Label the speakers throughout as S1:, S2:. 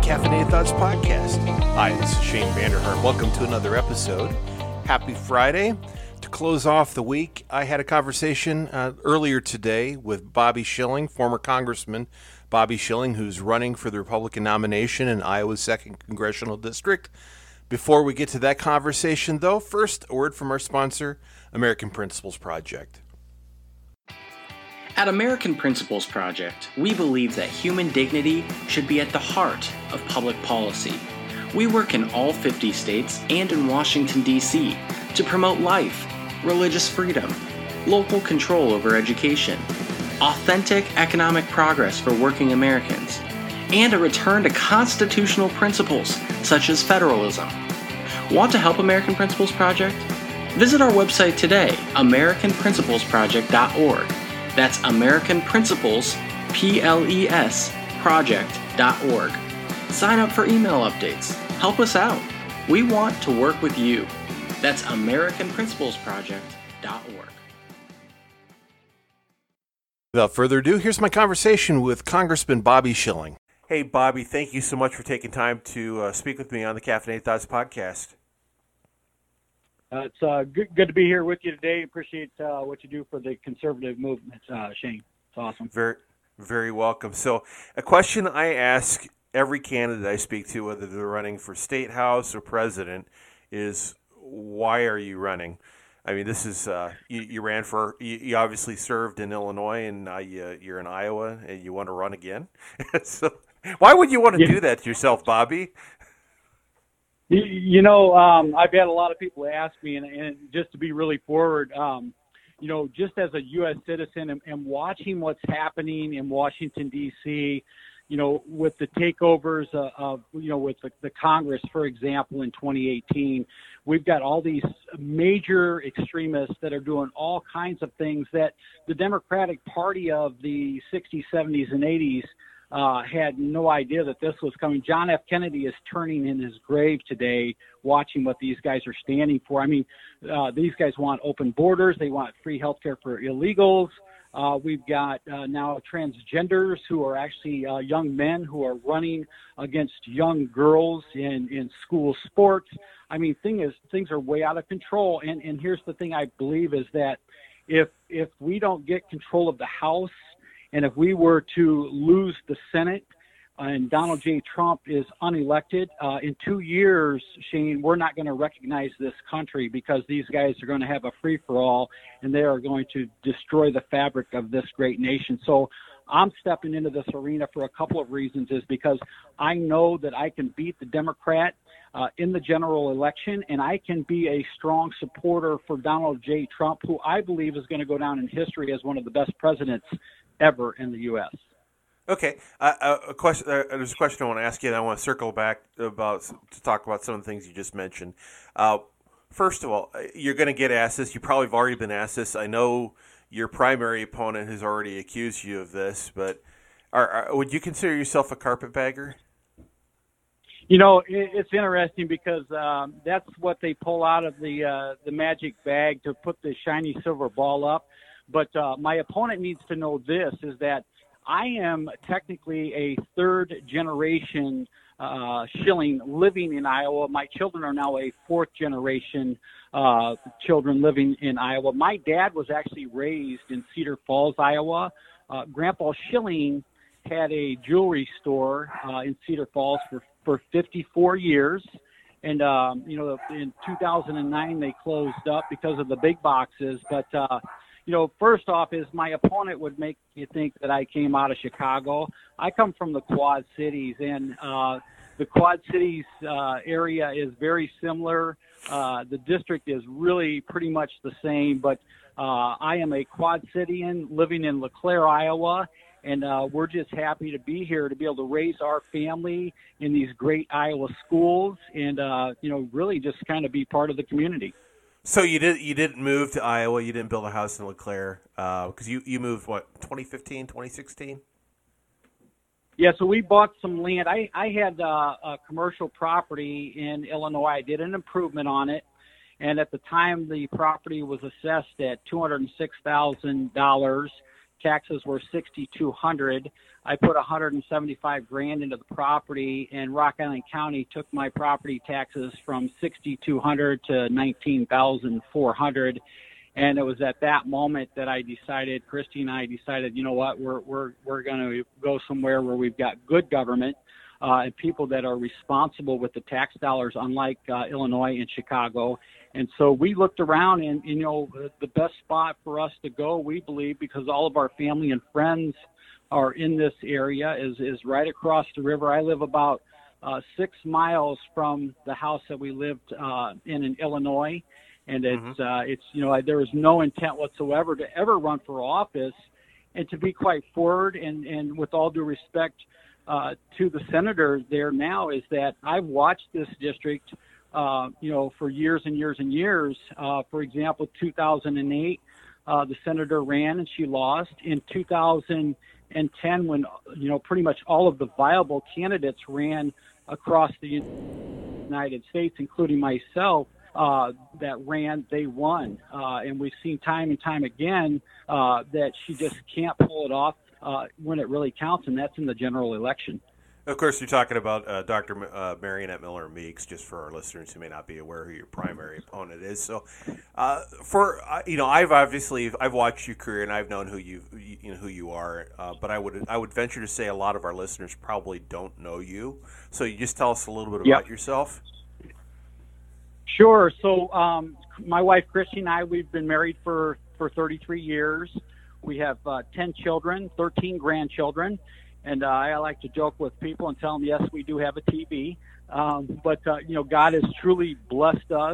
S1: Caffeinated Thoughts podcast. Hi, this is Shane Vanderhart. Welcome to another episode. Happy Friday. To close off the week, I had a conversation earlier today with Bobby Schilling, former Congressman Bobby Schilling, who's running for the Republican nomination in Iowa's 2nd Congressional District. Before we get to that conversation, though, first, a word from our sponsor, American Principles Project.
S2: At American Principles Project, we believe that human dignity should be at the heart of public policy. We work in all 50 states and in Washington, D.C. to promote life, religious freedom, local control over education, authentic economic progress for working Americans, and a return to constitutional principles such as federalism. Want to help American Principles Project? Visit our website today, AmericanPrinciplesProject.org. That's American Principles, PLES, project.org. Sign up for email updates. Help us out. We want to work with you. That's AmericanPrinciplesProject.org.
S1: Without further ado, here's my conversation with Congressman Bobby Schilling. Hey, Bobby, thank you so much for taking time to speak with me on the Caffeinated Thoughts podcast.
S3: It's good to be here with you today. Appreciate what you do for the conservative movement, Shane. It's awesome.
S1: Very, very welcome. So a question I ask every candidate I speak to, whether they're running for state house or president, is why are you running? I mean, this is you ran for you obviously served in Illinois, and now you're in Iowa, and you want to run again. So why would you want to do that to yourself, Bobby?
S3: You know, I've had a lot of people ask me, and just to be really forward, you know, just as a U.S. citizen and watching what's happening in Washington, D.C., you know, with the takeovers of, you know, with the Congress, for example, in 2018, we've got all these major extremists that are doing all kinds of things that the Democratic Party of the 60s, 70s, and 80s had no idea that this was coming. John F. Kennedy is turning in his grave today watching what these guys are standing for. I mean, these guys want open borders. They want free health care for illegals. We've got now transgenders who are actually young men who are running against young girls in school sports. I mean, things are way out of control. And here's the thing I believe is that if we don't get control of the House, and if we were to lose the Senate and Donald J. Trump is unelected, in 2 years, Shane, we're not going to recognize this country because these guys are going to have a free-for-all, and they are going to destroy the fabric of this great nation. So I'm stepping into this arena for a couple of reasons, is because I know that I can beat the Democrat in the general election, and I can be a strong supporter for Donald J. Trump, who I believe is going to go down in history as one of the best presidents ever in the U.S.
S1: Okay, a question. There's a question I want to ask you, and I want to circle back to talk about some of the things you just mentioned. First of all, you're going to get asked this. You probably have already been asked this. I know your primary opponent has already accused you of this, but would you consider yourself a carpetbagger?
S3: You know, it's interesting because that's what they pull out of the magic bag to put the shiny silver ball up. But my opponent needs to know this, is that I am technically a third-generation Schilling living in Iowa. My children are now a fourth-generation children living in Iowa. My dad was actually raised in Cedar Falls, Iowa. Grandpa Schilling had a jewelry store in Cedar Falls for 54 years. And, you know, in 2009, they closed up because of the big boxes. But, you know, first off is my opponent would make you think that I came out of Chicago. I come from the Quad Cities, and the Quad Cities area is very similar. The district is really pretty much the same, but I am a Quad Citian living in LeClaire, Iowa, and we're just happy to be here to be able to raise our family in these great Iowa schools and, you know, really just kind of be part of the community.
S1: So you didn't move to Iowa. You didn't build a house in LeClaire because you moved, what, 2015, 2016?
S3: Yeah, so we bought some land. I had a commercial property in Illinois. I did an improvement on it, and at the time the property was assessed at $206,000. taxes were $6,200. I put $175,000 into the property, and Rock Island County took my property taxes from $6,200 to $19,400. And it was at that moment that Christy and I decided, you know what, we're going to go somewhere where we've got good government and people that are responsible with the tax dollars, unlike Illinois and Chicago. And so we looked around, and the best spot for us to go, we believe, because all of our family and friends are in this area, is right across the river. I live about 6 miles from the house that we lived in Illinois. And it's there was no intent whatsoever to ever run for office. And to be quite forward and with all due respect to the senator there now, is that I've watched this district, for years and years and years. For example, 2008, the senator ran and she lost. In 2010, when, pretty much all of the viable candidates ran across the United States, including myself, that ran, they won. And we've seen time and time again that she just can't pull it off when it really counts, and that's in the general election.
S1: Of course, you're talking about Dr. Mariannette Miller Meeks, just for our listeners who may not be aware who your primary opponent is. So, I've watched your career and I've known who you are, but I would venture to say a lot of our listeners probably don't know you. So, you just tell us a little bit about yourself.
S3: Sure. So, my wife Christy and I, we've been married for 33 years. We have 10 children, 13 grandchildren. And I like to joke with people and tell them, yes, we do have a TV. But God has truly blessed us.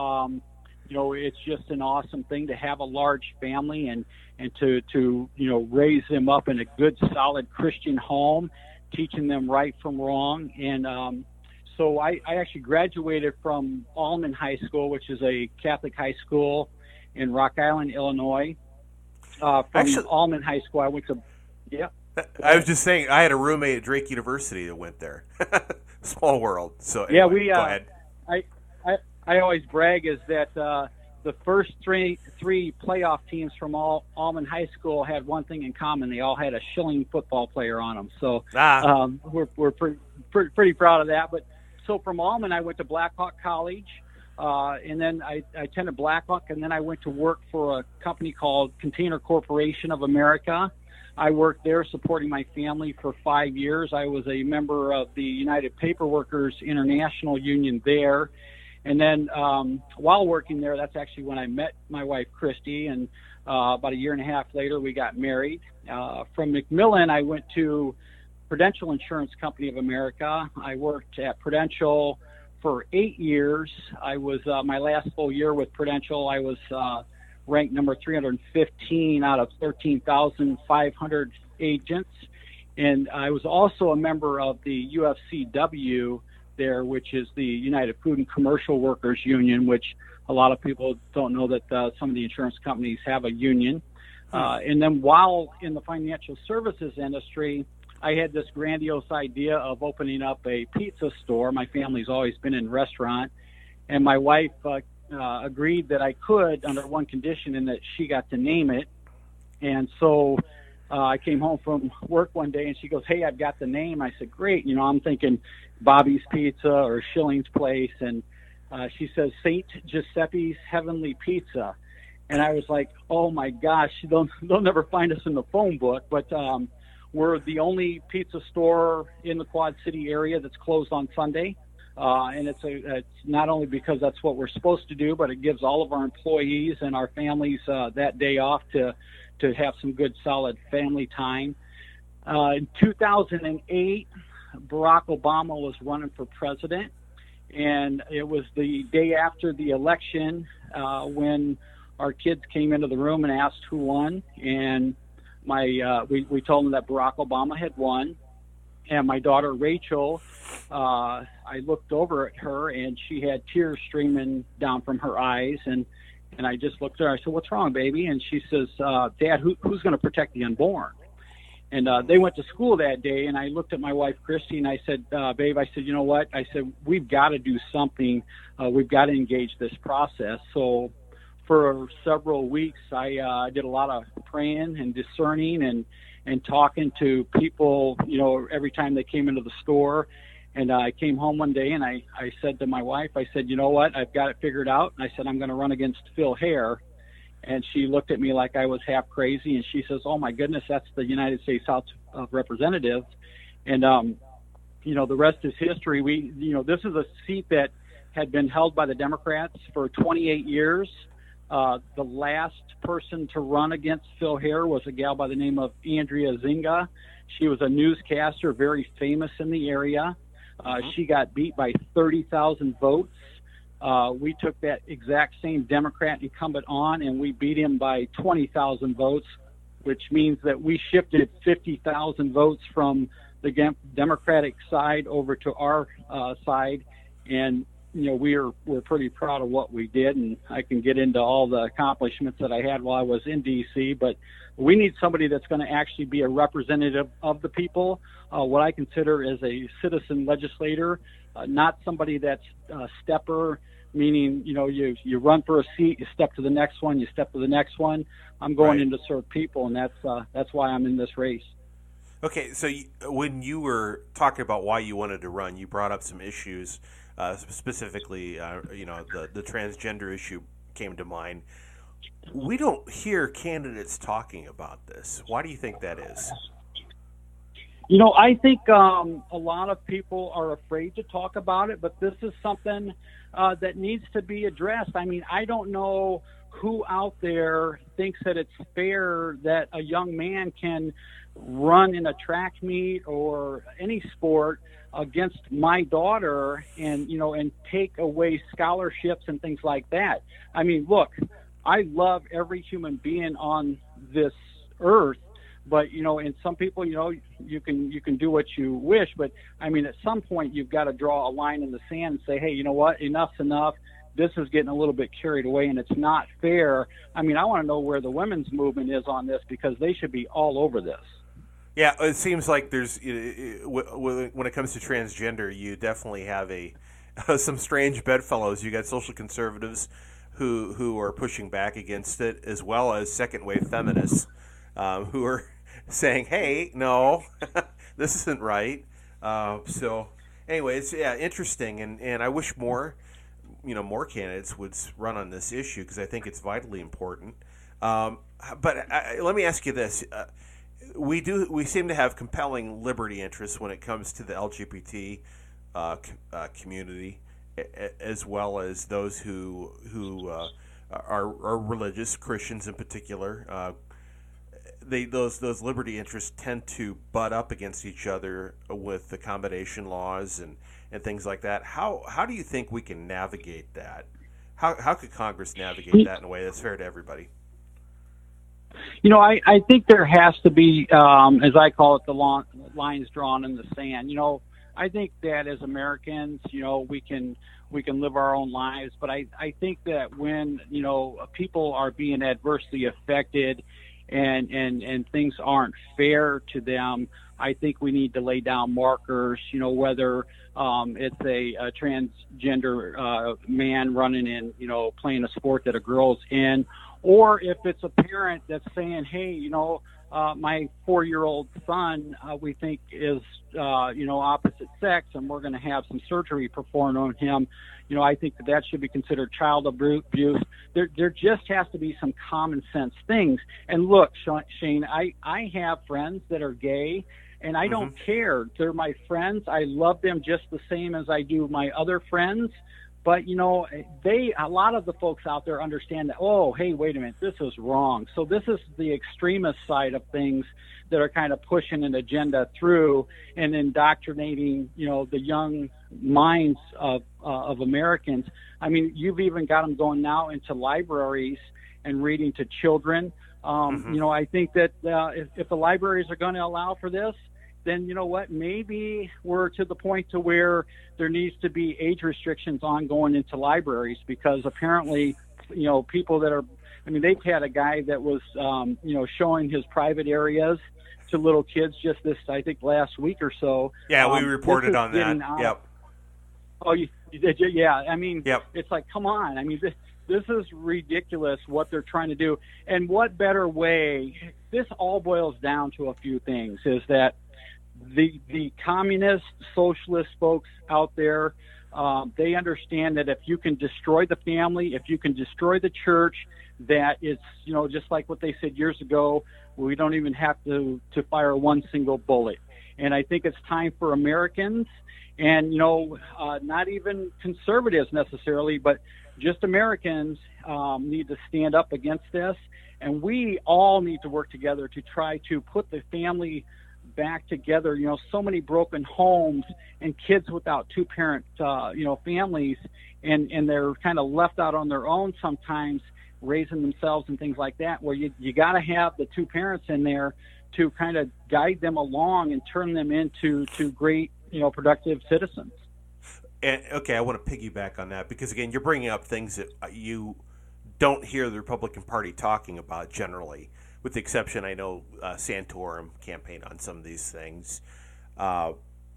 S3: It's just an awesome thing to have a large family and to raise them up in a good, solid Christian home, teaching them right from wrong. And so I actually graduated from Allman High School, which is a Catholic high school in Rock Island, Illinois. From Allman High School, I went to,
S1: I was just saying, I had a roommate at Drake University that went there. Small world. So anyway, go ahead.
S3: I always brag is that the first three playoff teams from Allman High School had one thing in common: they all had a Schilling football player on them. So we're pretty proud of that. But so from Allman, I went to Blackhawk College, and then I attended Blackhawk, and then I went to work for a company called Container Corporation of America. I worked there supporting my family for 5 years. I was a member of the United Paperworkers International Union there. And then while working there, that's actually when I met my wife, Christy. And about a year and a half later, we got married. From Macmillan, I went to Prudential Insurance Company of America. I worked at Prudential for 8 years. I was my last full year with Prudential, I was ranked number 315 out of 13,500 agents. And I was also a member of the UFCW there, which is the United Food and Commercial Workers Union, which a lot of people don't know that some of the insurance companies have a union. And then while in the financial services industry, I had this grandiose idea of opening up a pizza store. My family's always been in restaurant, and my wife agreed that I could under one condition, and that she got to name it. And so I came home from work one day and she goes, "Hey, I've got the name." I said, "Great." I'm thinking Bobby's Pizza or Schilling's Place. And she says, "St. Giuseppe's Heavenly Pizza." And I was like, oh my gosh, they'll never find us in the phone book. But we're the only pizza store in the Quad City area that's closed on Sunday. And it's not only because that's what we're supposed to do, but it gives all of our employees and our families that day off to have some good, solid family time. In 2008, Barack Obama was running for president, and it was the day after the election when our kids came into the room and asked who won, and we told them that Barack Obama had won. And my daughter Rachel, I looked over at her and she had tears streaming down from her eyes, and I just looked at her. I said, "What's wrong, baby?" And she says, "Dad, who's going to protect the unborn?" And they went to school that day, and I looked at my wife Christy and I said, "Babe," I said, "You know what?" I said, "We've got to do something. We've got to engage this process." So for several weeks, I did a lot of praying and discerning and talking to people, every time they came into the store. And I came home one day and I said to my wife, I said, you know what, I've got it figured out. And I said, I'm going to run against Phil Hare. And she looked at me like I was half crazy. And she says, oh, my goodness, that's the United States House of Representatives. And, the rest is history. This is a seat that had been held by the Democrats for 28 years. The last person to run against Phil Hare was a gal by the name of Andrea Zinga. She was a newscaster, very famous in the area. She got beat by 30,000 votes. We took that exact same Democrat incumbent on, and we beat him by 20,000 votes, which means that we shifted 50,000 votes from the Democratic side over to our side. And, we're pretty proud of what we did, and I can get into all the accomplishments that I had while I was in D.C., but we need somebody that's going to actually be a representative of the people, what I consider as a citizen legislator, not somebody that's a stepper, meaning, you run for a seat, you step to the next one, you step to the next one. I'm going in to serve people, and that's why I'm in this race.
S4: Okay, so when you were talking about why you wanted to run, you brought up some issues, specifically, the transgender issue came to mind. We don't hear candidates talking about this. Why do you think that is?
S3: I think a lot of people are afraid to talk about it, but this is something that needs to be addressed. I mean, I don't know who out there thinks that it's fair that a young man can run in a track meet or any sport against my daughter and take away scholarships and things like that. I mean, look, I love every human being on this earth, but and some people, you can do what you wish, but I mean, at some point you've got to draw a line in the sand and say, hey, you know what, enough's enough. This is getting a little bit carried away, and it's not fair. I mean, I want to know where the women's movement is on this, because they should be all over this.
S4: Yeah, it seems like there's when it comes to transgender, you definitely have some strange bedfellows. You got social conservatives who are pushing back against it, as well as second wave feminists who are saying, "Hey, no, this isn't right." So, anyway, it's interesting, and I wish more candidates would run on this issue, because I think it's vitally important. But let me ask you this. We seem to have compelling liberty interests when it comes to the LGBT community, as well as those who are religious, Christians in particular. Those liberty interests tend to butt up against each other with the accommodation laws and things like that. How do you think we can navigate that? How could Congress navigate that in a way that's fair to everybody?
S3: I think there has to be, as I call it, the lines drawn in the sand. I think that as Americans, we can live our own lives, but I think that when, people are being adversely affected and things aren't fair to them, I think we need to lay down markers, whether it's a transgender man running in, playing a sport that a girl's in, or if it's a parent that's saying, hey, my 4-year-old son, we think is, opposite sex, and we're going to have some surgery performed on him. I think that should be considered child abuse. There just has to be some common sense things. And look, Shane, I have friends that are gay, and I don't care. They're my friends. I love them just the same as I do my other friends. But, a lot of the folks out there understand that, oh, hey, wait a minute, this is wrong. So this is the extremist side of things that are kind of pushing an agenda through and indoctrinating, the young minds of Americans. I mean, you've even got them going now into libraries and reading to children. I think that if the libraries are going to allow for this, then you know what, maybe we're to the point to where there needs to be age restrictions on going into libraries, because apparently, people that are, they've had a guy that was, showing his private areas to little kids just I think last week or so.
S4: Yeah, we reported on that. Yep.
S3: Oh, you did? Yeah.
S4: Yep.
S3: It's like, come on. this is ridiculous what they're trying to do. And what better way? This all boils down to a few things: is that the communist, socialist folks out there, they understand that if you can destroy the family, if you can destroy the church, that it's, just like what they said years ago, we don't even have to fire one single bullet. And I think it's time for Americans, and not even conservatives necessarily, but just Americans need to stand up against this, and we all need to work together to try to put the family back together. So many broken homes and kids without two-parent families, and they're kind of left out on their own sometimes, raising themselves and things like that, where you got to have the two parents in there to kind of guide them along and turn them into great, productive citizens.
S4: And, okay, I want to piggyback on that because, again, you're bringing up things that you don't hear the Republican Party talking about generally, with the exception, I know, Santorum campaigned on some of these things. How,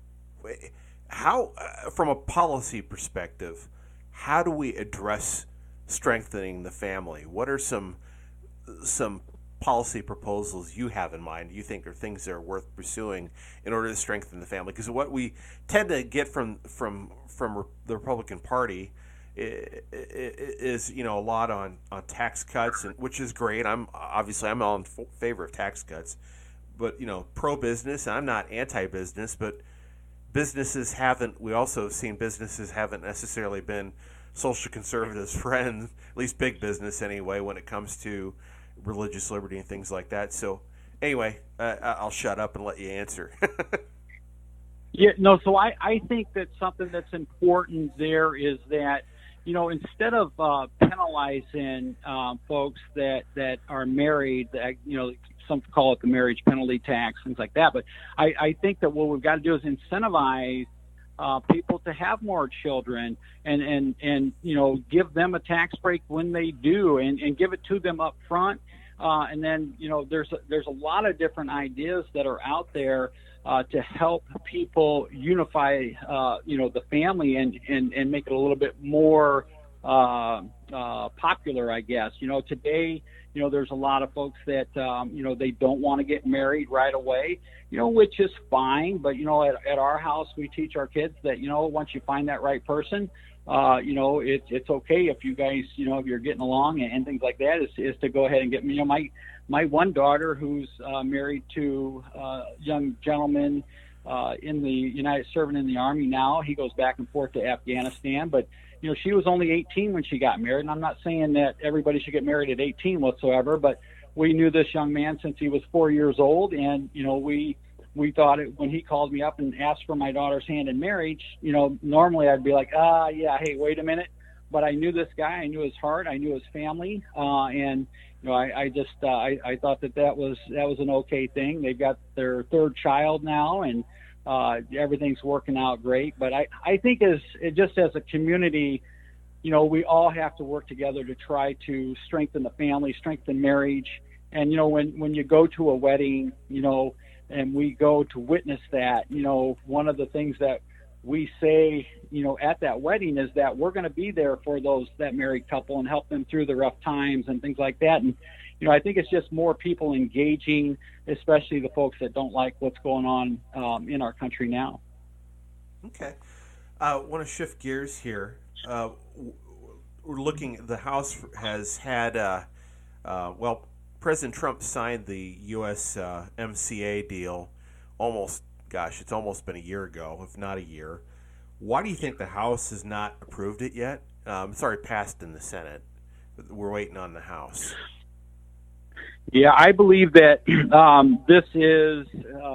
S4: from a policy perspective, how do we address strengthening the family? What are some policy proposals you have in mind you think are things that are worth pursuing in order to strengthen the family? Because what we tend to get from the Republican Party is a lot on tax cuts, and which is great. I'm all in favor of tax cuts, but pro business. I'm not anti business, but we also have seen businesses haven't necessarily been social conservatives' friends, at least big business anyway, when it comes to religious liberty and things like that. So anyway, I'll shut up and let you answer.
S3: So I think that something that's important there is that, instead of penalizing folks that are married, that, some call it the marriage penalty tax, things like that, but I think that what we've got to do is incentivize people to have more children and give them a tax break when they do, and give it to them up front. And then, there's a lot of different ideas that are out there to help people unify, the family and make it a little bit more popular, I guess. Today, there's a lot of folks that, they don't want to get married right away, which is fine. But, at our house, we teach our kids that, once you find that right person, it's okay if you guys, if you're getting along and things like that, is to go ahead and get, my one daughter who's married to a young gentleman serving in the Army now. He goes back and forth to Afghanistan, but she was only 18 when she got married. And I'm not saying that everybody should get married at 18 whatsoever, but we knew this young man since he was 4 years old. And, we thought when he called me up and asked for my daughter's hand in marriage, normally I'd be like, hey, wait a minute. But I knew this guy, I knew his heart, I knew his family. And, I thought that was an okay thing. They've got their third child now, and everything's working out great. But I think as a community, we all have to work together to try to strengthen the family, strengthen marriage. And, when you go to a wedding, and we go to witness that, one of the things that we say, at that wedding is that we're going to be there for that married couple and help them through the rough times and things like that. And, I think it's just more people engaging, especially the folks that don't like what's going on in our country now.
S4: Okay. I want to shift gears here. We're looking, the House has had, President Trump signed the USMCA deal it's almost been a year ago, if not a year. Why do you think the House has not approved it yet? It's already passed in the Senate. We're waiting on the House.
S3: Yeah, I believe that this is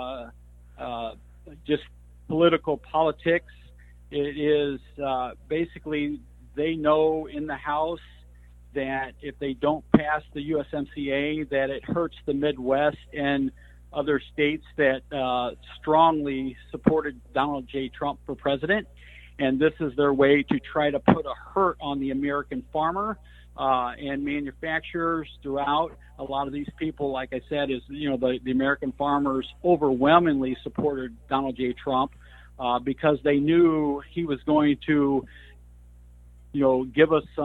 S3: just political politics. It is basically, they know in the House that if they don't pass the USMCA, that it hurts the Midwest and other states that strongly supported Donald J. Trump for president. And this is their way to try to put a hurt on the American farmer and manufacturers throughout. A lot of these people, like I said, the American farmers overwhelmingly supported Donald J. Trump because they knew he was going to, give us some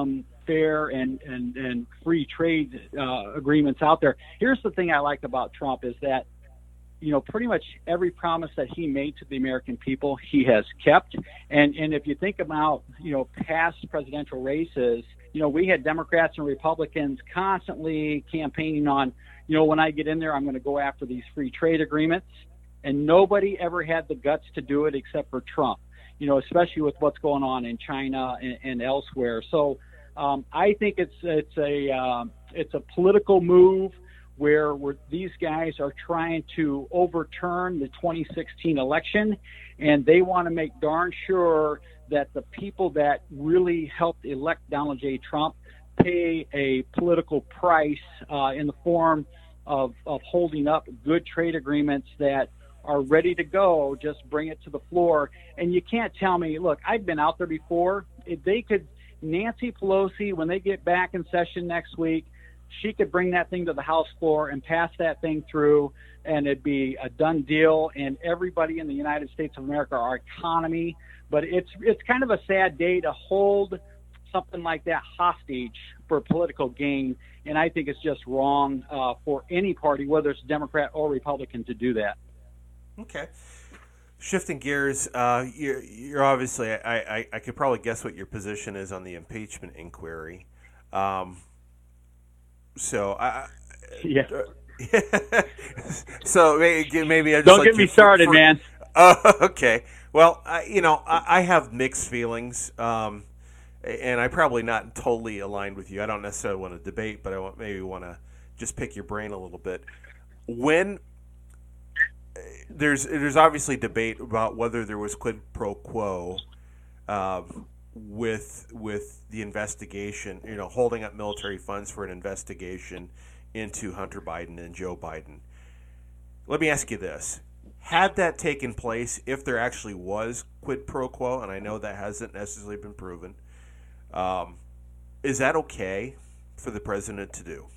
S3: fair and free trade agreements out there. Here's the thing I like about Trump is that, pretty much every promise that he made to the American people, he has kept. And if you think about, past presidential races, we had Democrats and Republicans constantly campaigning on, when I get in there, I'm going to go after these free trade agreements. And nobody ever had the guts to do it except for Trump, especially with what's going on in China and elsewhere. So I think it's a political move where these guys are trying to overturn the 2016 election, and they want to make darn sure that the people that really helped elect Donald J. Trump pay a political price in the form of holding up good trade agreements that are ready to go. Just bring it to the floor. And you can't tell me, look, I've been out there before. If they could, Nancy Pelosi, when they get back in session next week, she could bring that thing to the House floor and pass that thing through, and it'd be a done deal. And everybody in the United States of America, our economy. But it's kind of a sad day to hold something like that hostage for political gain. And I think it's just wrong for any party, whether it's Democrat or Republican, to do that.
S4: Okay. Shifting gears, you're obviously, I could probably guess what your position is on the impeachment inquiry.
S3: Yeah.
S4: So maybe I just
S3: don't get me started, man.
S4: Okay. Well, I have mixed feelings, and I'm probably not totally aligned with you. I don't necessarily want to debate, but I maybe want to just pick your brain a little bit. When there's obviously debate about whether there was quid pro quo with the investigation, holding up military funds for an investigation into Hunter Biden and Joe Biden. Let me ask you this. Had that taken place, if there actually was quid pro quo, and I know that hasn't necessarily been proven, is that okay for the president to do?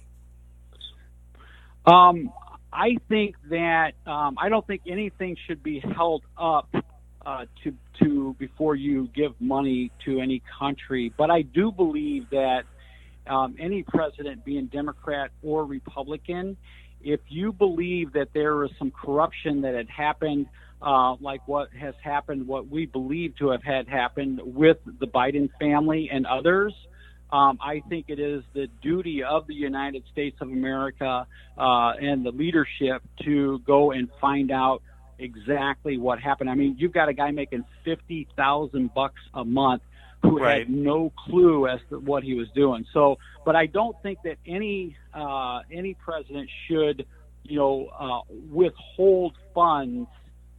S3: I think that I don't think anything should be held up to before you give money to any country. But I do believe that any president, being Democrat or Republican, if you believe that there was some corruption that had happened, like what has happened, what we believe to have had happened with the Biden family and others, I think it is the duty of the United States of America and the leadership to go and find out exactly what happened. I mean, you've got a guy making $50,000 a month who
S4: right.
S3: had no clue as to what he was doing. So, but I don't think that any president should, withhold funds,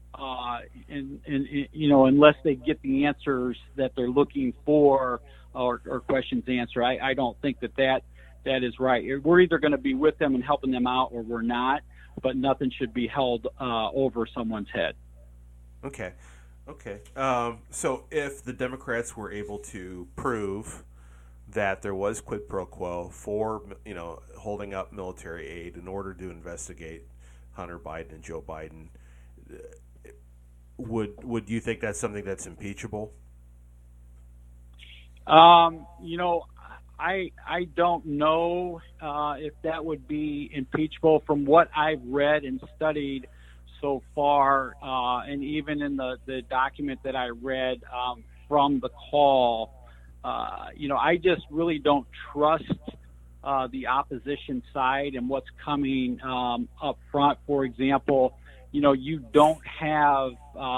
S3: unless they get the answers that they're looking for or questions answered. I don't think that is right. We're either going to be with them and helping them out, or we're not. But nothing should be held over someone's head.
S4: Okay. So if the Democrats were able to prove that there was quid pro quo for, holding up military aid in order to investigate Hunter Biden and Joe Biden, would you think that's something that's impeachable?
S3: I don't know if that would be impeachable. From what I've read and studied so far, and even in the document that I read from the call, I just really don't trust the opposition side and what's coming up front. For example, you don't have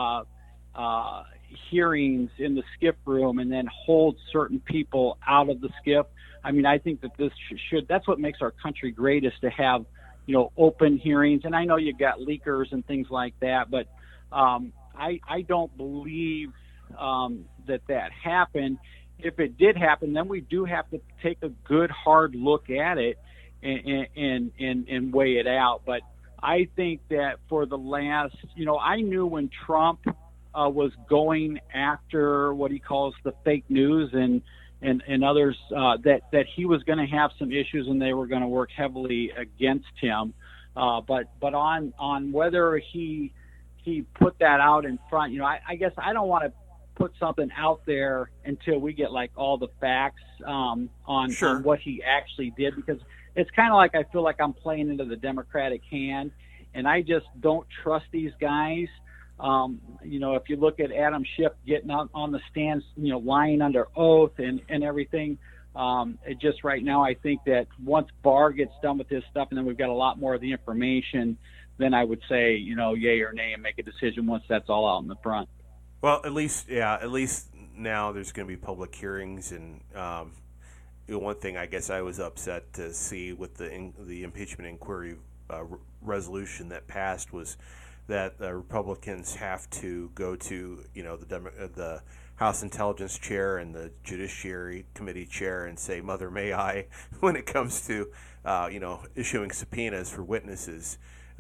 S3: hearings in the SCIF room and then hold certain people out of the SCIF. I mean, I think that this that's what makes our country great, is to have, open hearings. And I know you've got leakers and things like that, but I don't believe that happened. If it did happen, then we do have to take a good hard look at it and weigh it out. But I think that for the last, I knew when Trump was going after what he calls the fake news and others, that he was going to have some issues and they were going to work heavily against him. But on whether he put that out in front, I guess I don't want to put something out there until we get like all the facts on what he actually did, because it's kind of like I feel like I'm playing into the Democratic hand, and I just don't trust these guys. If you look at Adam Schiff getting out on the stands, lying under oath and everything, it just right now I think that once Barr gets done with his stuff and then we've got a lot more of the information, then I would say, yay or nay and make a decision once that's all out in the front.
S4: Well, at least now there's going to be public hearings, and one thing I guess I was upset to see with the impeachment inquiry resolution that passed was that the Republicans have to go to the House Intelligence Chair and the Judiciary Committee Chair and say "Mother, may I" when it comes to issuing subpoenas for witnesses.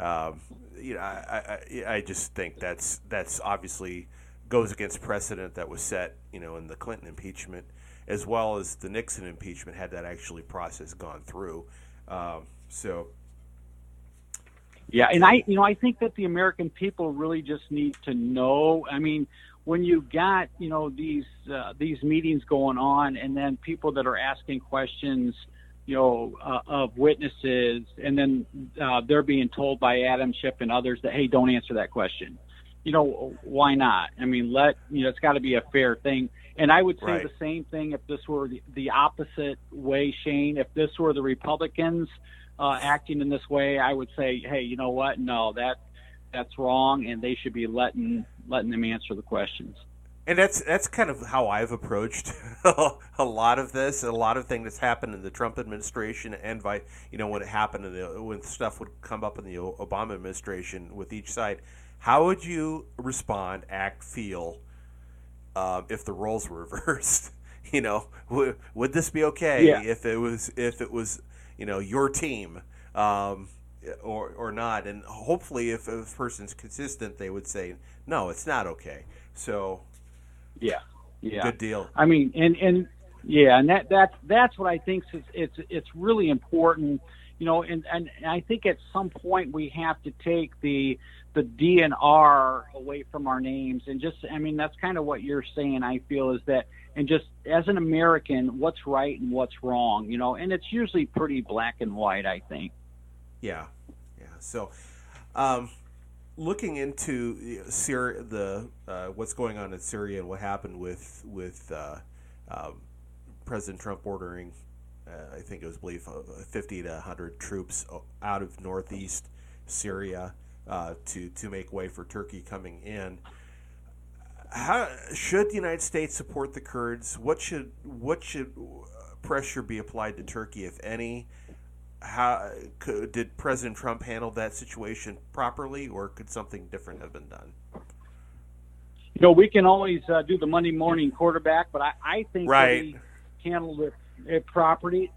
S4: I just think that's obviously goes against precedent that was set in the Clinton impeachment as well as the Nixon impeachment had that actually process gone through.
S3: Yeah, and I think that the American people really just need to know. I mean, when you got these meetings going on, and then people that are asking questions, of witnesses, and then they're being told by Adam Schiff and others that, hey, don't answer that question. Why not? I mean, it's got to be a fair thing. And I would say the same thing if this were the opposite way, Shane. If this were the Republicans acting in this way, I would say, hey, you know what? No, that's wrong, and they should be letting them answer the questions.
S4: And that's kind of how I've approached a lot of this, a lot of things that's happened in the Trump administration, and when it happened when stuff would come up in the Obama administration with each side. How would you respond, act, feel if the roles were reversed? Would this be okay if it was your team or not? And hopefully, if a person's consistent, they would say no, it's not okay. So.
S3: Yeah.
S4: Good deal.
S3: I mean, and that's what I think it's really important, and I think at some point we have to take the DNR away from our names, and that's kind of what you're saying. I feel is that, and just as an American, what's right and what's wrong, and it's usually pretty black and white, I think.
S4: Yeah. So, looking into Syria, what's going on in Syria and what happened with President Trump ordering, I think it was 50 to 100 troops out of northeast Syria to make way for Turkey coming in. How should the United States support the Kurds? What should pressure be applied to Turkey, if any? Did President Trump handle that situation properly, or could something different have been done?
S3: We can always do the Monday morning quarterback, but I think that he handled it properly.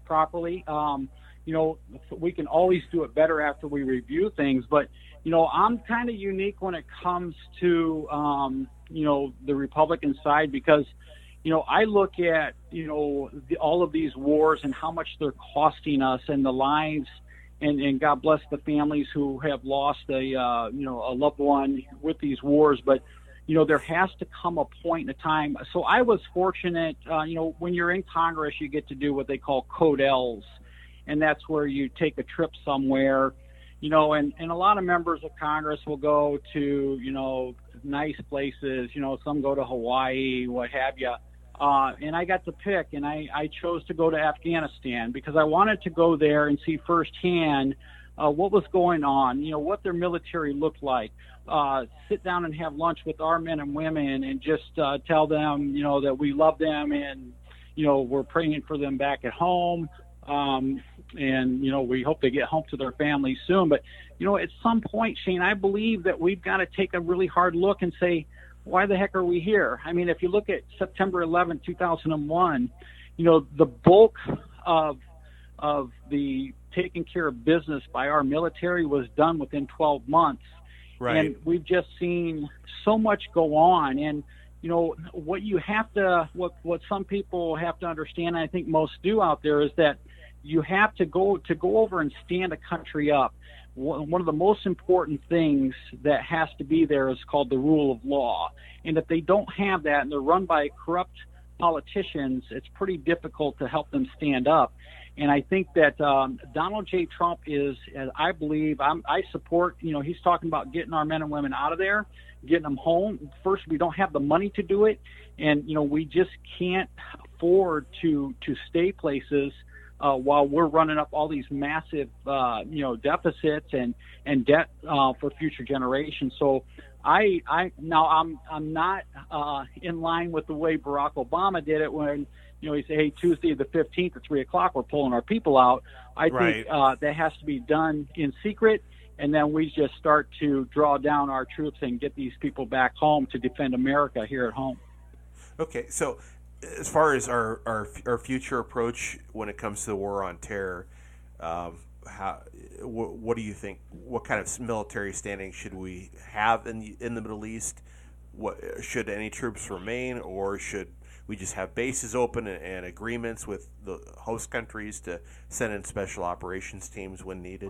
S3: We can always do it better after we review things, but I'm kind of unique when it comes to the Republican side, because I look at, all of these wars and how much they're costing us, and the lives, and God bless the families who have lost a loved one with these wars. But, there has to come a point in a time. So I was fortunate, when you're in Congress, you get to do what they call Code Ls, and that's where you take a trip somewhere, and a lot of members of Congress will go to, nice places, some go to Hawaii, what have you. And I got to pick, and I chose to go to Afghanistan because I wanted to go there and see firsthand what was going on, what their military looked like, sit down and have lunch with our men and women and just tell them, that we love them and, we're praying for them back at home. And, we hope they get home to their families soon. But, at some point, Shane, I believe that we've got to take a really hard look and say, why the heck are we here? I mean, if you look at September 11, 2001, the bulk of the taking care of business by our military was done within 12 months.
S4: Right.
S3: And we've just seen so much go on. And, what you have to, what some people have to understand, and I think most do out there, is that you have to go over and stand a country up. one of the most important things that has to be there is called the rule of law. And if they don't have that and they're run by corrupt politicians, it's pretty difficult to help them stand up. And I think that Donald J. Trump is, I believe, I support, he's talking about getting our men and women out of there, getting them home. First, we don't have the money to do it. And, we just can't afford to stay places while we're running up all these massive, deficits and debt for future generations. So I'm not in line with the way Barack Obama did it when, he said, hey, Tuesday the 15th at 3:00, we're pulling our people out. I think that has to be done in secret. And then we just start to draw down our troops and get these people back home to defend America here at home.
S4: Okay, so as far as our future approach when it comes to the war on terror, what do you think? What kind of military standing should we have in the Middle East? Should any troops remain, or should we just have bases open and agreements with the host countries to send in special operations teams when needed?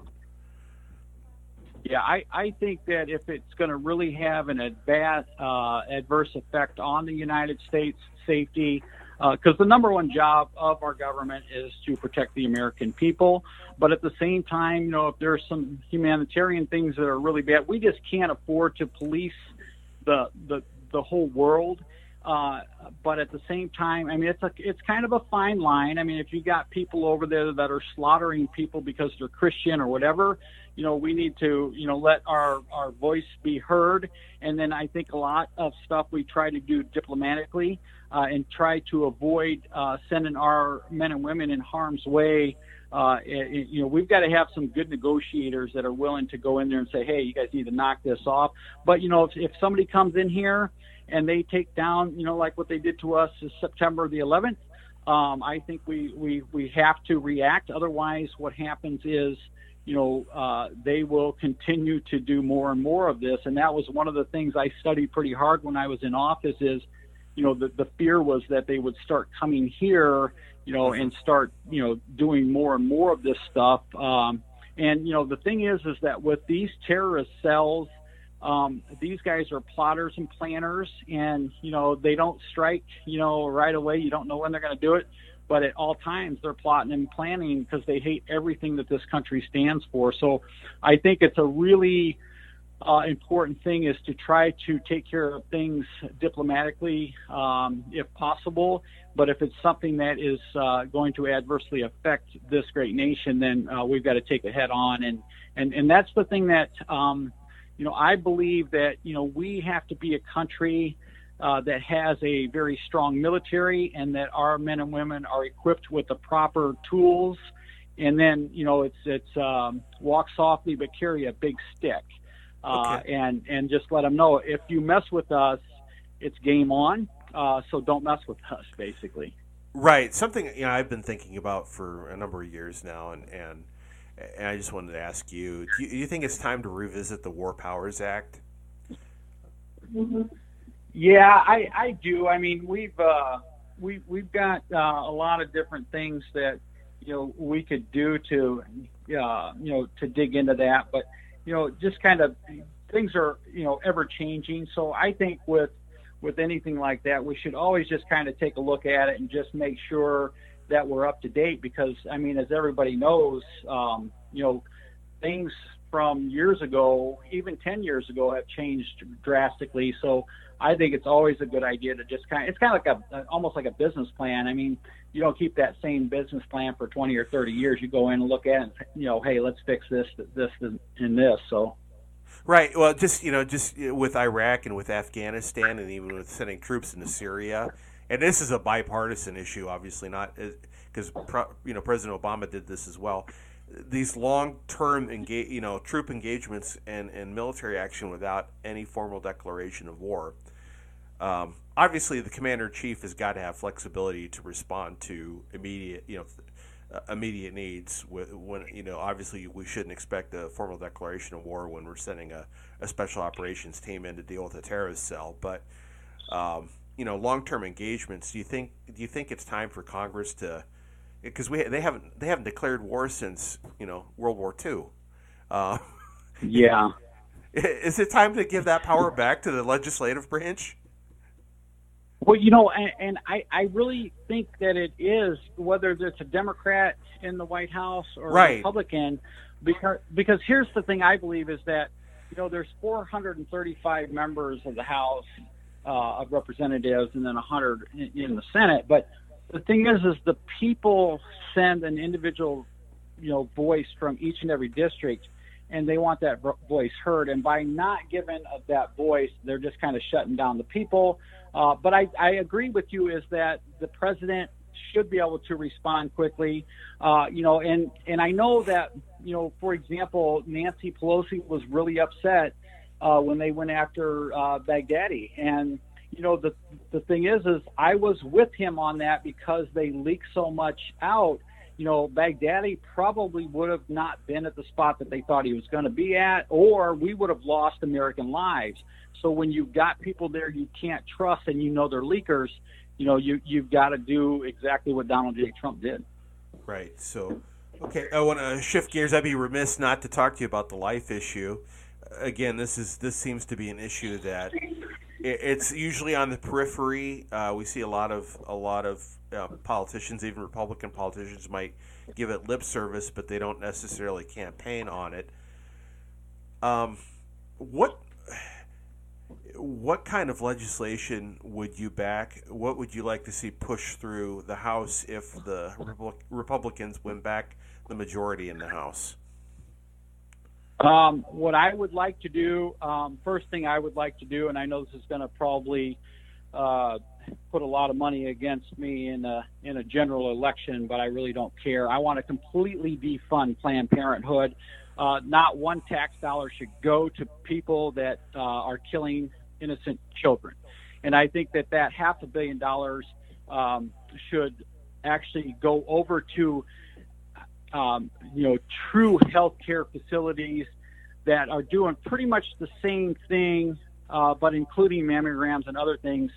S3: Yeah, I think that if it's going to really have an adverse effect on the United States safety, because the number one job of our government is to protect the American people. But at the same time, if there's some humanitarian things that are really bad, we just can't afford to police the whole world. But at the same time, it's kind of a fine line. If you got people over there that are slaughtering people because they're Christian or whatever, we need to, let our voice be heard. And then I think a lot of stuff we try to do diplomatically and try to avoid sending our men and women in harm's way. We've got to have some good negotiators that are willing to go in there and say, hey, you guys need to knock this off. But, if somebody comes in here and they take down, like what they did to us is September the 11th, I think we have to react. Otherwise, what happens is, they will continue to do more and more of this. And that was one of the things I studied pretty hard when I was in office is, the fear was that they would start coming here, and start, doing more and more of this stuff. And, the thing is that with these terrorist cells, these guys are plotters and planners, and, they don't strike, right away. You don't know when they're going to do it. But at all times, they're plotting and planning because they hate everything that this country stands for. So I think it's a really important thing is to try to take care of things diplomatically, if possible. But if it's something that is going to adversely affect this great nation, then we've got to take it head on. And that's the thing that, I believe that, we have to be a country that has a very strong military, and that our men and women are equipped with the proper tools. And then, it's walk softly but carry a big stick.
S4: Okay.
S3: And just let them know if you mess with us, it's game on. So don't mess with us, basically.
S4: Right. Something I've been thinking about for a number of years now, and I just wanted to ask you: do you think it's time to revisit the War Powers Act?
S3: Mm-hmm. Yeah, I do. We've got a lot of different things that we could do to to dig into that, but just kind of things are ever changing. So I think with anything like that, we should always just kind of take a look at it and just make sure that we're up to date, because as everybody knows, things from years ago, even 10 years ago, have changed drastically. So I think it's always a good idea to just it's kind of like almost like a business plan. You don't keep that same business plan for 20 or 30 years. You go in and look at it and, hey, let's fix this, and this. So.
S4: Right. Well, just with Iraq and with Afghanistan, and even with sending troops into Syria, and this is a bipartisan issue, obviously not because President Obama did this as well. These long-term troop engagements and military action without any formal declaration of war. Obviously, the commander-in-chief has got to have flexibility to respond to immediate needs. When obviously, we shouldn't expect a formal declaration of war when we're sending a special operations team in to deal with a terrorist cell. But long-term engagements. Do you think it's time for Congress to? Because they haven't declared war since World War II. Uh,
S3: Yeah.
S4: is it time to give that power back to the legislative branch?
S3: Well, and I really think that it is, whether it's a Democrat in the White House or a
S4: Right.
S3: Republican, because here's the thing I believe is that, there's 435 members of the House of Representatives and then 100 in the Senate. But the thing is the people send an individual, voice from each and every district, and they want that voice heard. And by not giving that voice, they're just kind of shutting down the people. But I agree with you is that the president should be able to respond quickly, and I know that, for example, Nancy Pelosi was really upset when they went after Baghdadi. And, the thing is I was with him on that because they leaked so much out. Baghdadi probably would have not been at the spot that they thought he was going to be at, or we would have lost American lives. So when you've got people there you can't trust and they're leakers, you've got to do exactly what Donald J. Trump did.
S4: Right. So, okay, I want to shift gears. I'd be remiss not to talk to you about the life issue. Again, this seems to be an issue that it's usually on the periphery. We see a lot of politicians, even Republican politicians, might give it lip service, but they don't necessarily campaign on it. What kind of legislation would you back? What would you like to see pushed through the House if the Republicans win back the majority in the House?
S3: What I would like to do, first thing I would like to do, and I know this is going to probably put a lot of money against me in a general election, but I really don't care. I want to completely defund Planned Parenthood. Not one tax dollar should go to people that are killing innocent children. And I think that $500 million should actually go over to true healthcare facilities that are doing pretty much the same thing, but including mammograms and other things,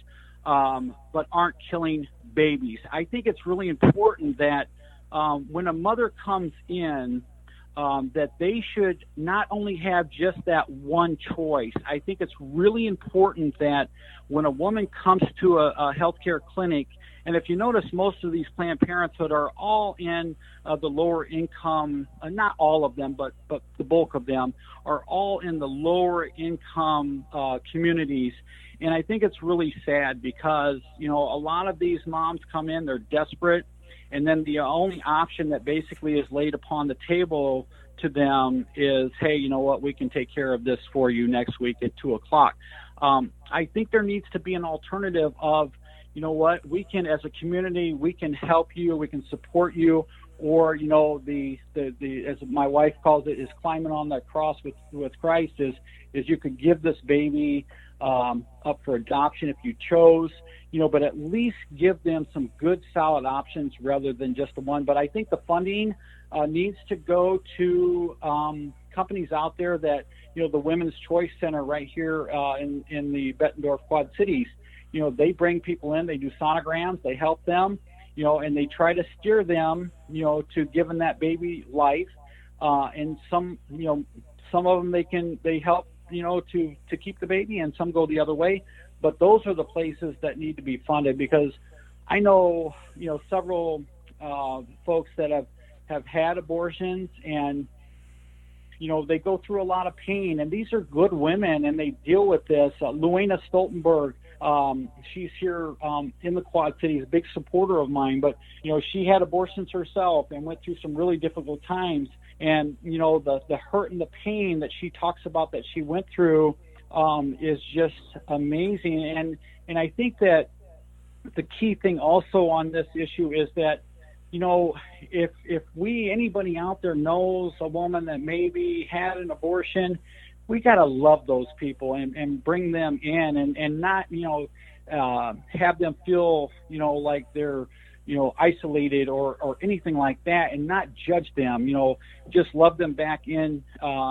S3: but aren't killing babies. I think it's really important that when a mother comes in, that they should not only have just that one choice. I think it's really important that when a woman comes to a healthcare clinic, and if you notice, most of these Planned Parenthood are all in the lower income, not all of them, but the bulk of them are all in the lower income communities. And I think it's really sad because, a lot of these moms come in, they're desperate, and then the only option that basically is laid upon the table to them is, hey, you know what, we can take care of this for you next week at 2:00. I think there needs to be an alternative of, you know what, we can, as a community, we can help you, we can support you, or, the as my wife calls it, is climbing on that cross with Christ, is you could give this baby up for adoption if you chose, but at least give them some good, solid options rather than just the one. But I think the funding needs to go to companies out there that, the Women's Choice Center right here in the Bettendorf Quad Cities, they bring people in, they do sonograms, they help them, and they try to steer them, to giving that baby life. And some of them they help, to keep the baby, and some go the other way. But those are the places that need to be funded, because I know, several folks that have had abortions, and, they go through a lot of pain, and these are good women, and they deal with this. Luana Stoltenberg, she's here in the Quad Cities, a big supporter of mine, but, she had abortions herself and went through some really difficult times. And, the hurt and the pain that she talks about that she went through is just amazing. And I think that the key thing also on this issue is that, if anybody out there knows a woman that maybe had an abortion, we got to love those people and bring them in and not, have them feel, like they're, isolated or anything like that, and not judge them, just love them back into,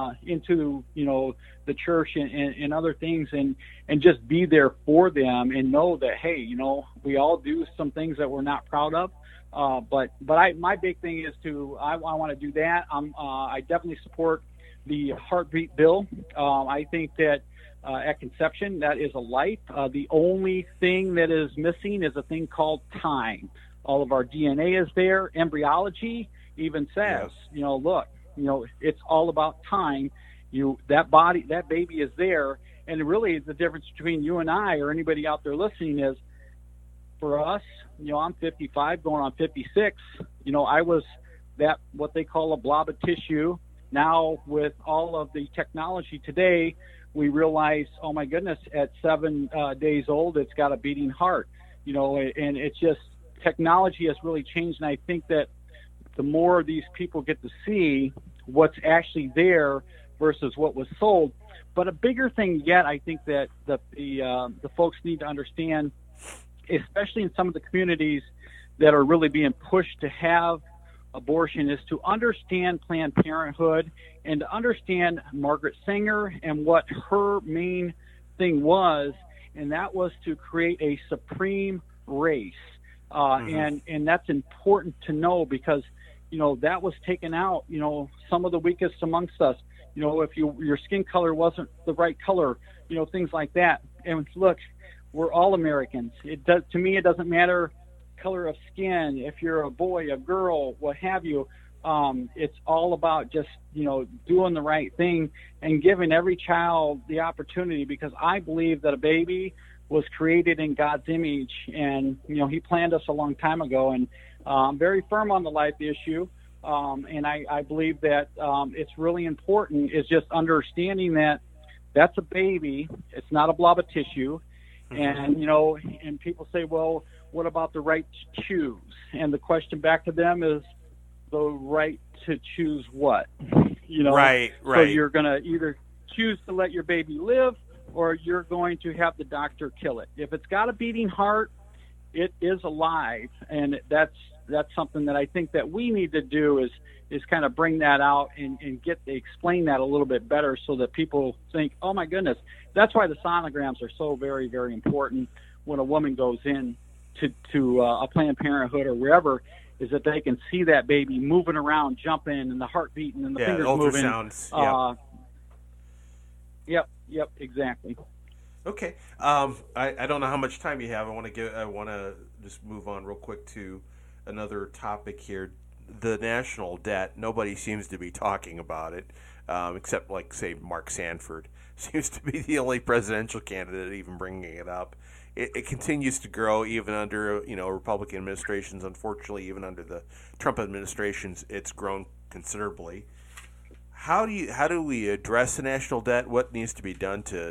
S3: the church and other things, and just be there for them, and know that, hey, we all do some things that we're not proud of. But my big thing is I want to do that. I definitely support, the heartbeat bill. I think that at conception, that is a life. The only thing that is missing is a thing called time. All of our DNA is there. Embryology even says, look, it's all about time. That baby is there. And really the difference between you and I or anybody out there listening is, for us, I'm 55 going on 56. I was that what they call a blob of tissue. Now with all of the technology today, we realize, oh my goodness, at 7 days old, it's got a beating heart, and it's just, technology has really changed. And I think that the more these people get to see what's actually there versus what was sold. But a bigger thing yet, I think that the folks need to understand, especially in some of the communities that are really being pushed to have abortion, is to understand Planned Parenthood and to understand Margaret Sanger and what her main thing was, and that was to create a supreme race. And that's important to know because, that was taken out, some of the weakest amongst us, if your skin color wasn't the right color, things like that. And look, we're all Americans. To me, it doesn't matter color of skin, if you're a boy, a girl, what have you. It's all about just, doing the right thing and giving every child the opportunity, because I believe that a baby was created in God's image, and, he planned us a long time ago. And I'm very firm on the life issue. And I believe that it's really important is just understanding that that's a baby. It's not a blob of tissue. And, and people say, well, what about the right to choose? And the question back to them is the right to choose what?
S4: Right.
S3: So you're going to either choose to let your baby live, or you're going to have the doctor kill it. If it's got a beating heart, it is alive. And that's something that I think that we need to do is kind of bring that out and explain that a little bit better, so that people think, oh my goodness. That's why the sonograms are so very, very important when a woman goes in to a Planned Parenthood or wherever, is that they can see that baby moving around, jumping, and the heart beating, and the fingers moving.
S4: Ultrasounds.
S3: Yep, exactly.
S4: Okay. I don't know how much time you have. I want to just move on real quick to another topic here. The national debt. Nobody seems to be talking about it, except, like, say, Mark Sanford seems to be the only presidential candidate even bringing it up. It continues to grow even under Republican administrations. Unfortunately, even under the Trump administrations, it's grown considerably. How do we address the national debt? What needs to be done to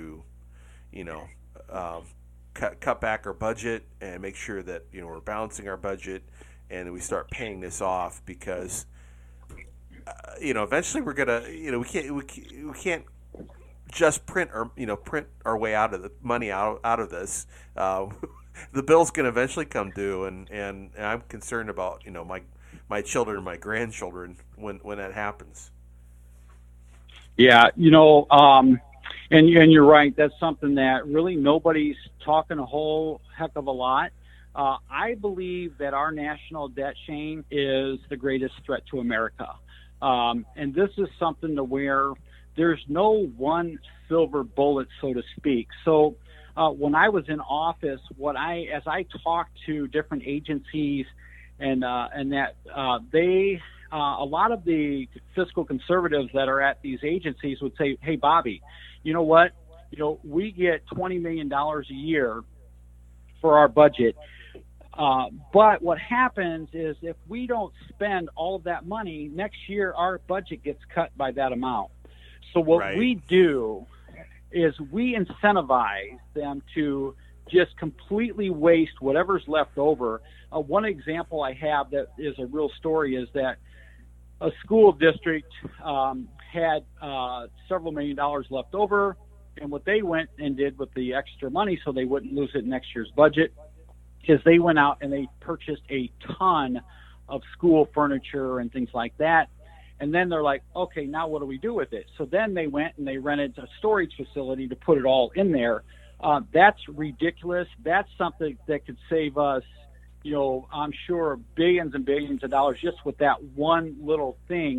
S4: cut back our budget and make sure that we're balancing our budget and we start paying this off? Because eventually we're gonna we can't just print our way out of the money out of this. The bill's going to eventually come due, and I'm concerned about my children and my grandchildren when that happens.
S3: Yeah, and you're right. That's something that really nobody's talking a whole heck of a lot. I believe that our national debt, Shane, is the greatest threat to America. And this is something to where there's no one silver bullet, so to speak. So when I was in office, as I talked to different agencies and that they a lot of the fiscal conservatives that are at these agencies would say, hey, Bobby, you know what? We get $20 million a year for our budget. But what happens is if we don't spend all of that money, next year our budget gets cut by that amount. So what we do is we incentivize them to just completely waste whatever's left over. One example I have that is a real story is that a school district had several $1 million left over, and what they went and did with the extra money so they wouldn't lose it in next year's budget is they went out and they purchased a ton of school furniture and things like that. And then they're like, okay, now what do we do with it? So then they went and they rented a storage facility to put it all in there. That's ridiculous. That's something that could save us, I'm sure, billions and billions of dollars just with that one little thing.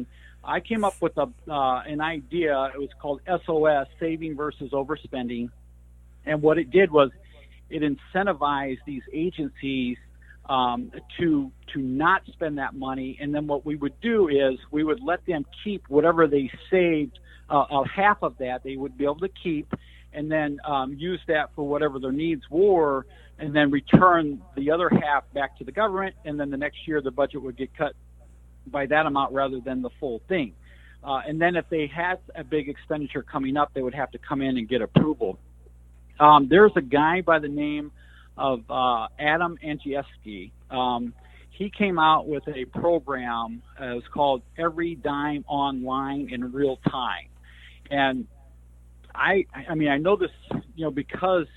S3: I came up with an idea. It was called SOS, Saving versus Overspending. And what it did was it incentivized these agencies to not spend that money. And then what we would do is we would let them keep whatever they saved. Half of that they would be able to keep, and then use that for whatever their needs were, and then return the other half back to the government. And then the next year the budget would get cut by that amount rather than the full thing. And then if they had a big expenditure coming up, they would have to come in and get approval. There's a guy by the name of Adam Andrzejewski. He came out with a program. It was called Every Dime Online in Real Time. And I mean, I know this, because,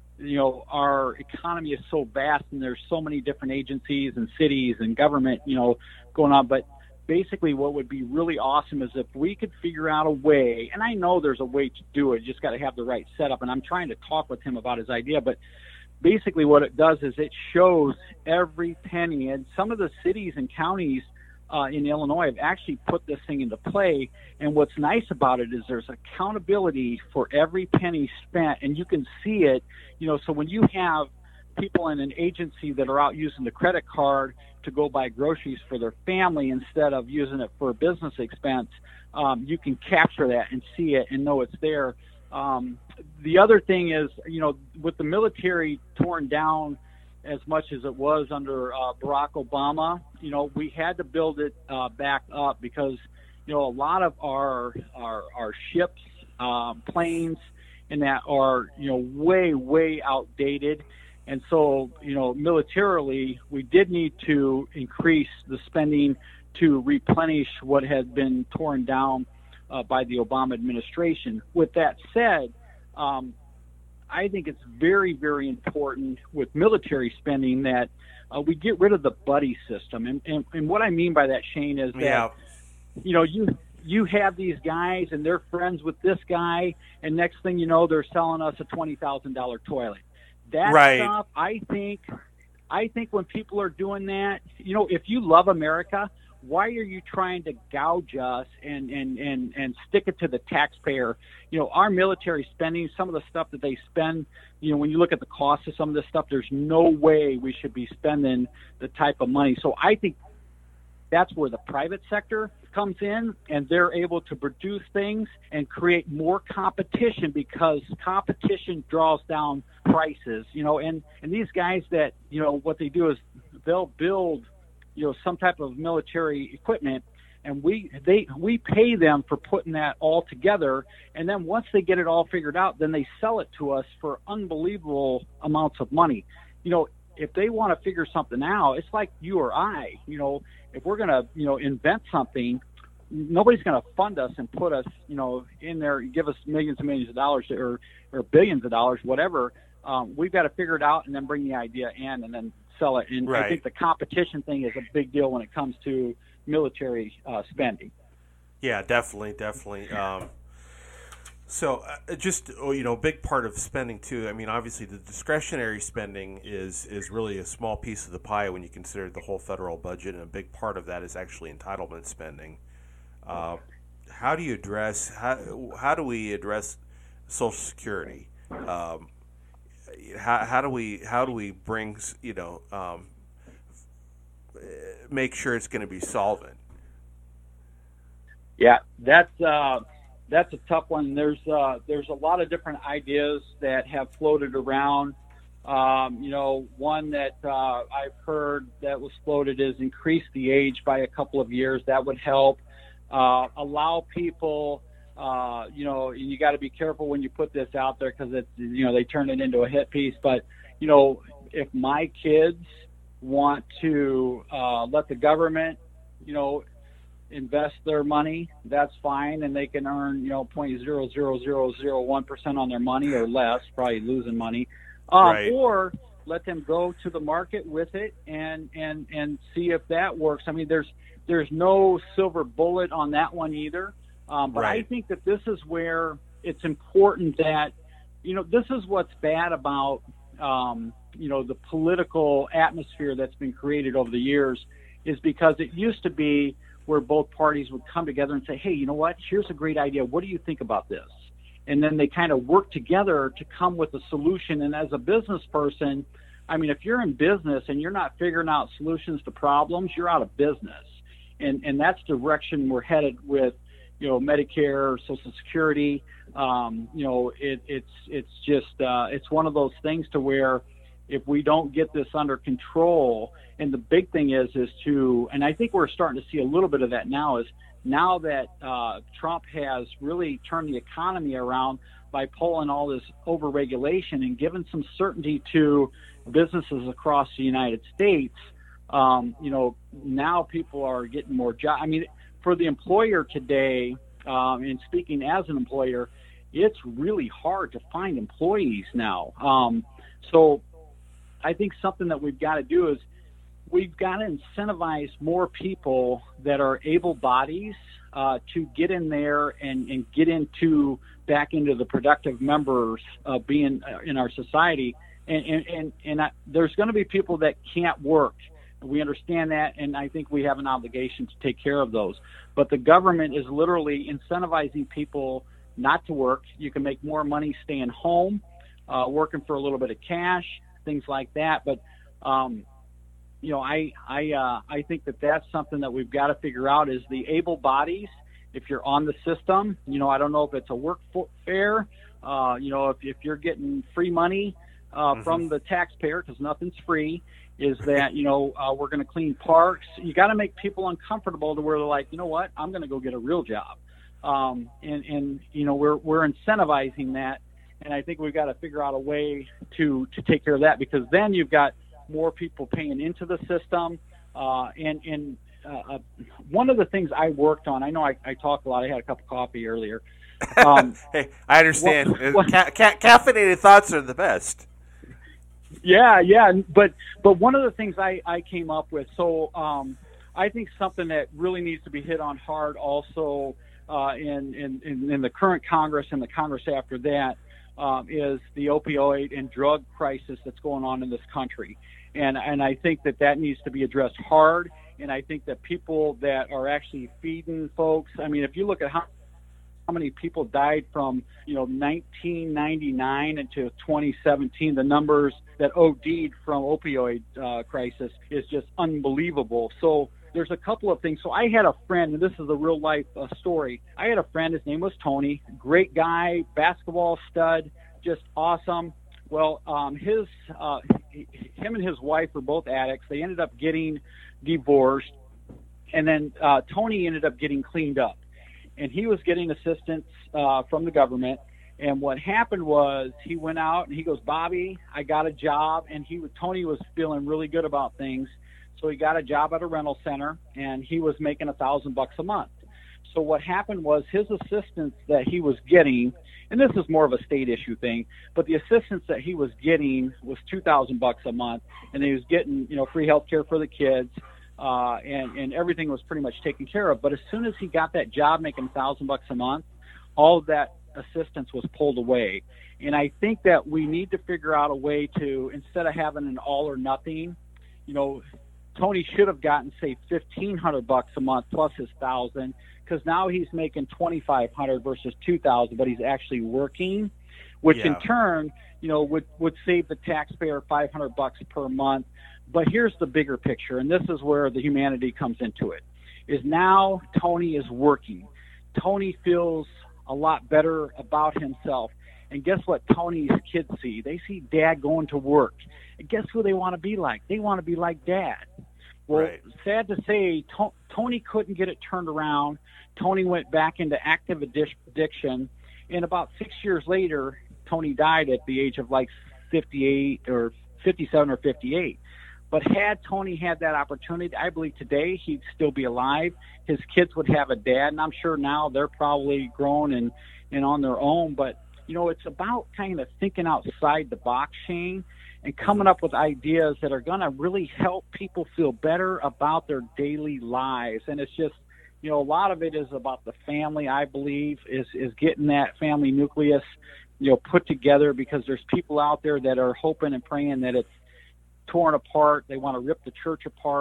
S3: our economy is so vast and there's so many different agencies and cities and government, going on. But basically what would be really awesome is if we could figure out a way, and I know there's a way to do it, you just got to have the right setup. And I'm trying to talk with him about his idea, but basically what it does is it shows every penny. And some of the cities and counties in Illinois have actually put this thing into play. And what's nice about it is there's accountability for every penny spent, and you can see it, so when you have people in an agency that are out using the credit card to go buy groceries for their family instead of using it for a business expense, you can capture that and see it and know it's there. The other thing is, with the military torn down as much as it was under Barack Obama, we had to build it back up because, a lot of our ships, planes, and that are, way, way outdated. And so, militarily, we did need to increase the spending to replenish what had been torn down by the Obama administration. With that said, I think it's very, very important with military spending that we get rid of the buddy system. And what I mean by that, Shane, is that, you have these guys and they're friends with this guy, and next thing you know, they're selling us a $20,000 toilet. That
S4: right.
S3: stuff, I think when people are doing that, if you love America, why are you trying to gouge us and stick it to the taxpayer? Our military spending, some of the stuff that they spend, when you look at the cost of some of this stuff, there's no way we should be spending the type of money. So I think that's where the private sector comes in, and they're able to produce things and create more competition because competition draws down prices, and these guys that, what they do is they'll build, some type of military equipment, and we pay them for putting that all together. And then once they get it all figured out, then they sell it to us for unbelievable amounts of money. If they want to figure something out, it's like you or I, if we're going to, invent something, nobody's going to fund us and put us, in there, give us millions and millions of dollars or billions of dollars, whatever. We've got to figure it out and then bring the idea in and then sell it. And
S4: right.
S3: I think the competition thing is a big deal when it comes to military spending.
S4: Yeah, definitely. So just, big part of spending too. I mean, obviously the discretionary spending is really a small piece of the pie when you consider the whole federal budget, and a big part of that is actually entitlement spending. How do you address, how do we address Social Security? How do we bring, make sure it's going to be solvent?
S3: Yeah, that's a tough one. There's a lot of different ideas that have floated around. One that I've heard that was floated is increase the age by a couple of years. That would help. Allow people, you got to be careful when you put this out there because it's, they turn it into a hit piece. But, if my kids want to let the government, invest their money, that's fine, and they can earn 0.00001% on their money or less, probably losing money,
S4: right.
S3: Or let them go to the market with it and see if that works. I mean, there's no silver bullet on that one either, but
S4: right.
S3: I think that this is where it's important that this is what's bad about the political atmosphere that's been created over the years, is because it used to be where both parties would come together and say, hey, you know what, here's a great idea. What do you think about this? And then they kind of work together to come with a solution. And as a business person, I mean, if you're in business and you're not figuring out solutions to problems, you're out of business. And that's the direction we're headed with, Medicare, Social Security. It's one of those things to where if we don't get this under control, and the big thing is and I think we're starting to see a little bit of that now, is now that Trump has really turned the economy around by pulling all this overregulation and giving some certainty to businesses across the United States, now people are getting more jobs. I mean, for the employer today, and speaking as an employer, it's really hard to find employees now. So I think something that we've got to do is we've got to incentivize more people that are able bodies to get in there and get back into the productive members of being in our society. And there's going to be people that can't work. We understand that, and I think we have an obligation to take care of those. But the government is literally incentivizing people not to work. You can make more money staying home, working for a little bit of cash, things like that. But I think that that's something that we've got to figure out is the able bodies. If you're on the system, I don't know if it's a work fair, if you're getting free money from the taxpayer, because nothing's free, is that, we're going to clean parks. You got to make people uncomfortable to where they're like, you know what, I'm going to go get a real job. We're incentivizing that. And I think we've got to figure out a way to take care of that, because then you've got more people paying into the system. One of the things I worked on, I know I talk a lot. I had a cup of coffee earlier.
S4: Hey, I understand. Caffeinated thoughts are the best.
S3: Yeah. But one of the things I came up with, so I think something that really needs to be hit on hard also in the current Congress and the Congress after that is the opioid and drug crisis that's going on in this country. And I think that needs to be addressed hard. And I think that people that are actually feeding folks, I mean, if you look at how many people died from 1999 into 2017, the numbers that OD'd from opioid crisis is just unbelievable. So there's a couple of things. So I had a friend, and this is a real life story. I had a friend, his name was Tony, great guy, basketball stud, just awesome. Well, him and his wife were both addicts. They ended up getting divorced, and then Tony ended up getting cleaned up, and he was getting assistance from the government. And what happened was he went out and he goes, Bobby, I got a job. And Tony was feeling really good about things. So he got a job at a rental center, and he was making $1,000 a month. So what happened was his assistance that he was getting, and this is more of a state issue thing, but the assistance that he was getting was $2,000 a month, and he was getting, free health care for the kids, and everything was pretty much taken care of. But as soon as he got that job making $1,000 a month, all of that assistance was pulled away. And I think that we need to figure out a way to, instead of having an all or nothing, Tony should have gotten, say, $1,500 a month plus his $1,000, because now he's making $2,500 versus $2,000, but he's actually working, which in turn, would save the taxpayer $500 per month. But here's the bigger picture, and this is where the humanity comes into it, is now Tony is working. Tony feels a lot better about himself. And guess what Tony's kids see? They see Dad going to work. And guess who they want to be like? They want to be like Dad. Well, right. Sad to say, Tony couldn't get it turned around. Tony went back into active addiction. And about 6 years later, Tony died at the age of like 58 or 57 or 58. But had Tony had that opportunity, I believe today he'd still be alive. His kids would have a dad, and I'm sure now they're probably grown and on their own. But, it's about kind of thinking outside the box, Shane, and coming up with ideas that are going to really help people feel better about their daily lives. And it's just, a lot of it is about the family, I believe, is getting that family nucleus, put together, because there's people out there that are hoping and praying that it's torn apart. They want to rip the church apart.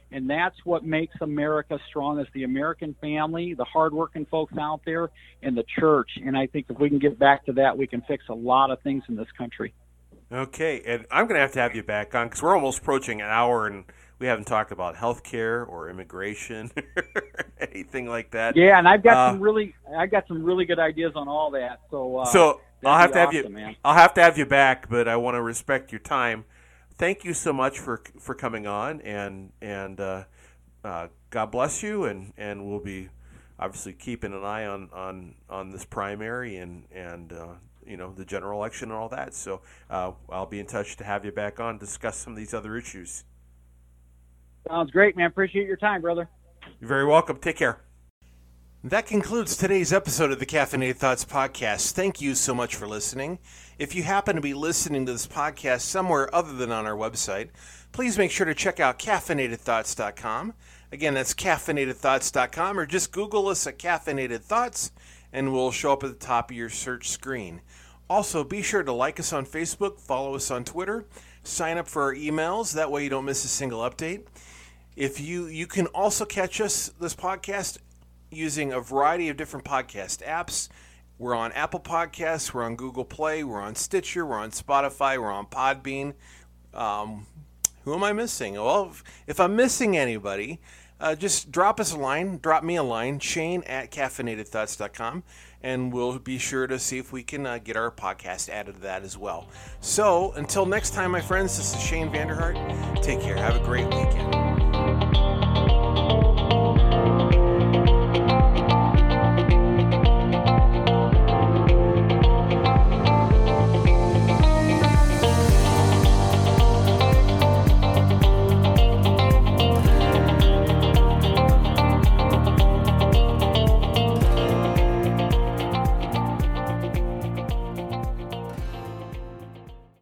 S3: And that's what makes America strong, is the American family, the hardworking folks out there, and the church. And I think if we can get back to that, we can fix a lot of things in this country.
S4: Okay, and I'm going to have you back on because we're almost approaching an hour, and we haven't talked about health care or immigration or anything like that.
S3: Yeah, and I've got some really good ideas on all that. So
S4: I'll have to have
S3: awesome,
S4: you.
S3: man.
S4: I'll have to have you back, but I want to respect your time. Thank you so much for coming on, and God bless you, and we'll be obviously keeping an eye on this primary and the general election and all that. So I'll be in touch to have you back on to discuss some of these other issues.
S3: Sounds great, man. Appreciate your time, brother.
S4: You're very welcome. Take care.
S1: That concludes today's episode of the Caffeinated Thoughts podcast. Thank you so much for listening. If you happen to be listening to this podcast somewhere other than on our website, please make sure to check out caffeinatedthoughts.com. Again, that's caffeinatedthoughts.com, or just Google us at Caffeinated Thoughts, and we'll show up at the top of your search screen. Also, be sure to like us on Facebook, follow us on Twitter, sign up for our emails. That way you don't miss a single update. If you can also catch this podcast, using a variety of different podcast apps. We're on Apple Podcasts, we're on Google Play, we're on Stitcher, we're on Spotify, we're on Podbean. Who am I missing? Well, if I'm missing anybody, just drop me a line, Shane@caffeinatedthoughts.com, and we'll be sure to see if we can get our podcast added to that as well. So, until next time, my friends, this is Shane Vanderhart. Take care. Have a great weekend.